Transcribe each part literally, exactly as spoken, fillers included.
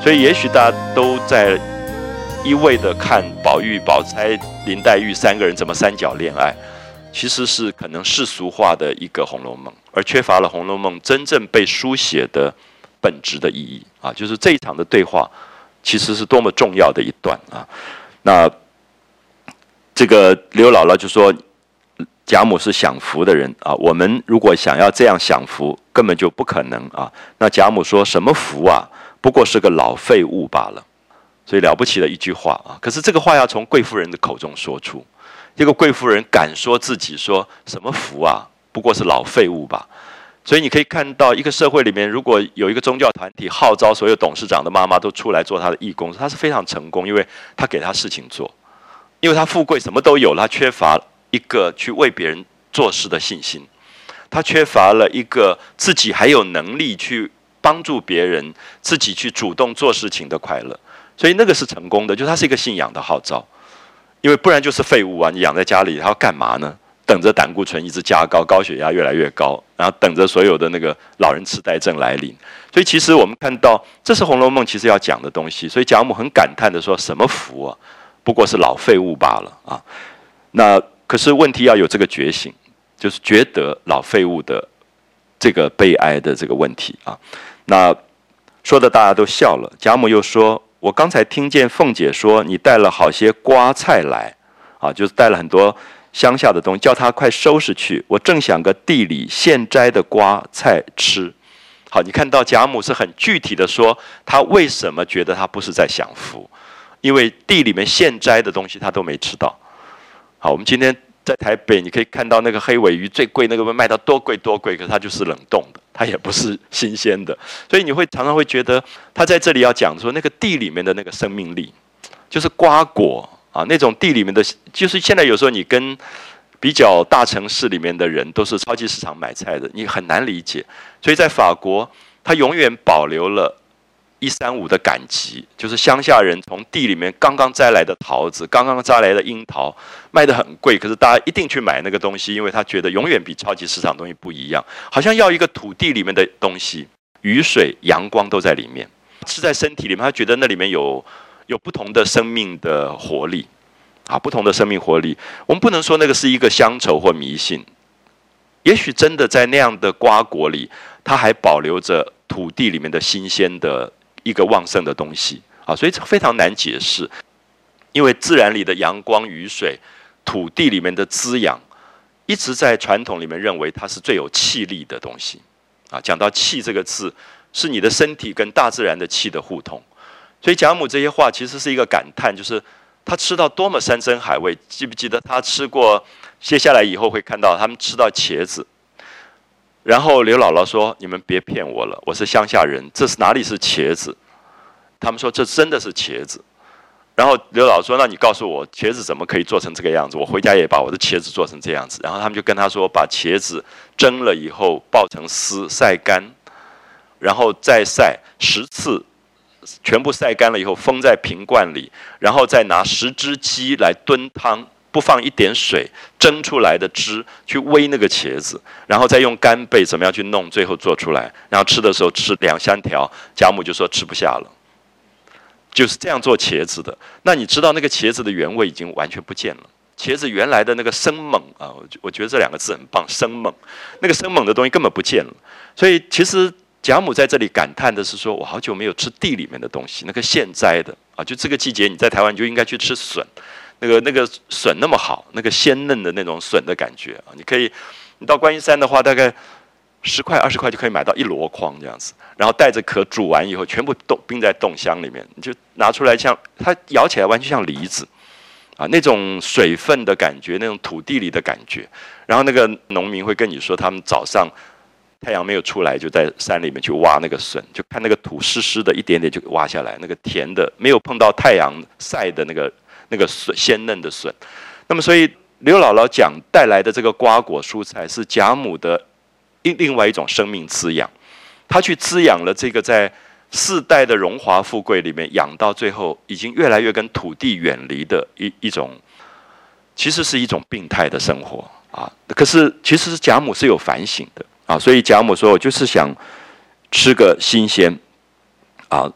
所以也许大家都在一味的看宝玉、宝钗、林黛玉三个人怎么三角恋爱，其实是可能世俗化的一个《红楼梦》，而缺乏了《红楼梦》真正被书写的本质的意义啊，就是这一场的对话其实是多么重要的一段啊。那这个刘姥姥就说贾母是享福的人啊，我们如果想要这样享福，根本就不可能啊。那贾母说什么福啊，不过是个老废物罢了。所以了不起的一句话啊！可是这个话要从贵夫人的口中说出，这个贵夫人敢说自己说什么福啊，不过是老废物吧。所以你可以看到，一个社会里面，如果有一个宗教团体号召所有董事长的妈妈都出来做他的义工，他是非常成功，因为他给他事情做，因为他富贵什么都有，他缺乏一个去为别人做事的信心，他缺乏了一个自己还有能力去帮助别人，自己去主动做事情的快乐。所以那个是成功的，就是它是一个信仰的号召，因为不然就是废物啊！你养在家里，它要干嘛呢？等着胆固醇一直加高，高血压越来越高，然后等着所有的那个老人痴呆症来临。所以其实我们看到，这是《红楼梦》其实要讲的东西。所以贾母很感叹的说：“什么福啊，不过是老废物罢了啊！”那可是问题要有这个觉醒，就是觉得老废物的这个悲哀的这个问题啊。那说的大家都笑了。贾母又说：“我刚才听见凤姐说你带了好些瓜菜来，啊，就是带了很多乡下的东西，叫她快收拾去。我正想个地里现摘的瓜菜吃。”好，你看到贾母是很具体的说，她为什么觉得她不是在享福，因为地里面现摘的东西她都没吃到。好，我们今天在台北，你可以看到那个黑鲔鱼最贵，那个卖到多贵多贵，可是它就是冷冻的，它也不是新鲜的，所以你会常常会觉得，他在这里要讲说那个地里面的那个生命力，就是瓜果啊，那种地里面的，就是现在有时候你跟比较大城市里面的人都是超级市场买菜的，你很难理解。所以在法国，他永远保留了一三五的赶集，就是乡下人从地里面刚刚摘来的桃子，刚刚摘来的樱桃，卖得很贵，可是大家一定去买那个东西，因为他觉得永远比超级市场东西不一样，好像要一个土地里面的东西，雨水、阳光都在里面，吃在身体里面，他觉得那里面有有不同的生命的活力，啊，不同的生命活力。我们不能说那个是一个乡愁或迷信，也许真的在那样的瓜果里，它还保留着土地里面的新鲜的一个旺盛的东西啊，所以非常难解释。因为自然里的阳光、雨水、土地里面的滋养，一直在传统里面认为它是最有气力的东西啊。讲到气这个字，是你的身体跟大自然的气的互通。所以贾母这些话其实是一个感叹，就是他吃到多么山珍海味。记不记得他吃过？接下来以后会看到他们吃到茄子。然后刘姥姥说：“你们别骗我了，我是乡下人，这是哪里是茄子？”他们说：“这真的是茄子。”然后刘姥姥说：“那你告诉我，茄子怎么可以做成这个样子？我回家也把我的茄子做成这样子。”然后他们就跟他说：“把茄子蒸了以后爆成丝，晒干，然后再晒十次，全部晒干了以后封在瓶罐里，然后再拿十只鸡来炖汤。”不放一点水，蒸出来的汁去煨那个茄子，然后再用干贝怎么样去弄，最后做出来，然后吃的时候吃两三条，贾母就说吃不下了，就是这样做茄子的。那你知道那个茄子的原味已经完全不见了，茄子原来的那个生猛啊，我觉得这两个字很棒，生猛，那个生猛的东西根本不见了。所以其实贾母在这里感叹的是说，我好久没有吃地里面的东西，那个现摘的啊，就这个季节你在台湾你就应该去吃笋。那个那个笋那么好，那个鲜嫩的那种笋的感觉啊，你可以，你到观音山的话，大概十块二十块就可以买到一箩筐这样子，然后带着壳煮完以后，全部冻冰在冻箱里面，你就拿出来像它咬起来完全像梨子，啊，那种水分的感觉，那种土地里的感觉。然后那个农民会跟你说，他们早上太阳没有出来，就在山里面去挖那个笋，就看那个土湿湿的，一点点就挖下来，那个甜的，没有碰到太阳晒的那个。那个笋鲜嫩的笋，那么所以刘姥姥讲带来的这个瓜果蔬菜是贾母的另外一种生命滋养，她去滋养了这个在世代的荣华富贵里面养到最后已经越来越跟土地远离的一一种，其实是一种病态的生活啊。可是其实贾母是有反省的啊，所以贾母说我就是想吃个新鲜啊。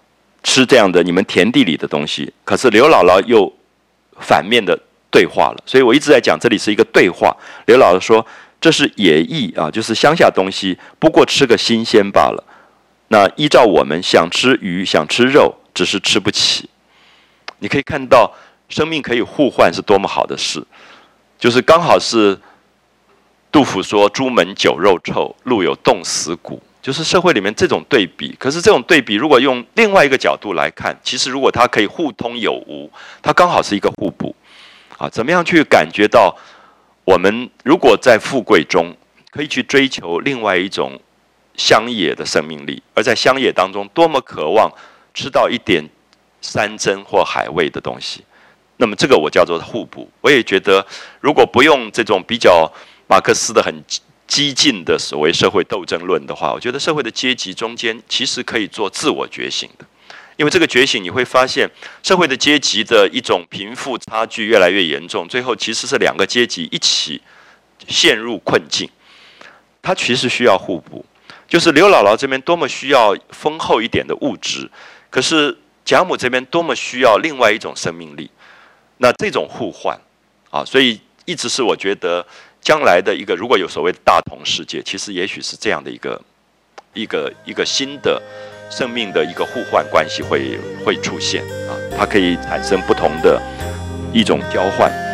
吃这样的你们田地里的东西，可是刘姥姥又反面的对话了，所以我一直在讲这里是一个对话。刘姥姥说这是野役啊，就是乡下东西，不过吃个新鲜罢了。那依照我们想吃鱼想吃肉，只是吃不起。你可以看到生命可以互换是多么好的事，就是刚好是杜甫说朱门酒肉臭，路有冻死骨，就是社会里面这种对比。可是这种对比如果用另外一个角度来看，其实如果它可以互通有无，它刚好是一个互补啊。怎么样去感觉到我们如果在富贵中可以去追求另外一种乡野的生命力，而在乡野当中多么渴望吃到一点山珍或海味的东西，那么这个我叫做互补。我也觉得如果不用这种比较马克思的很激进的所谓社会斗争论的话，我觉得社会的阶级中间其实可以做自我觉醒的。因为这个觉醒你会发现社会的阶级的一种贫富差距越来越严重，最后其实是两个阶级一起陷入困境，它其实需要互补。就是刘姥姥这边多么需要丰厚一点的物质，可是贾母这边多么需要另外一种生命力，那这种互换啊，所以一直是我觉得将来的一个如果有所谓的大同世界，其实也许是这样的一个一个一个新的生命的一个互换关系会会出现啊，它可以产生不同的一种交换。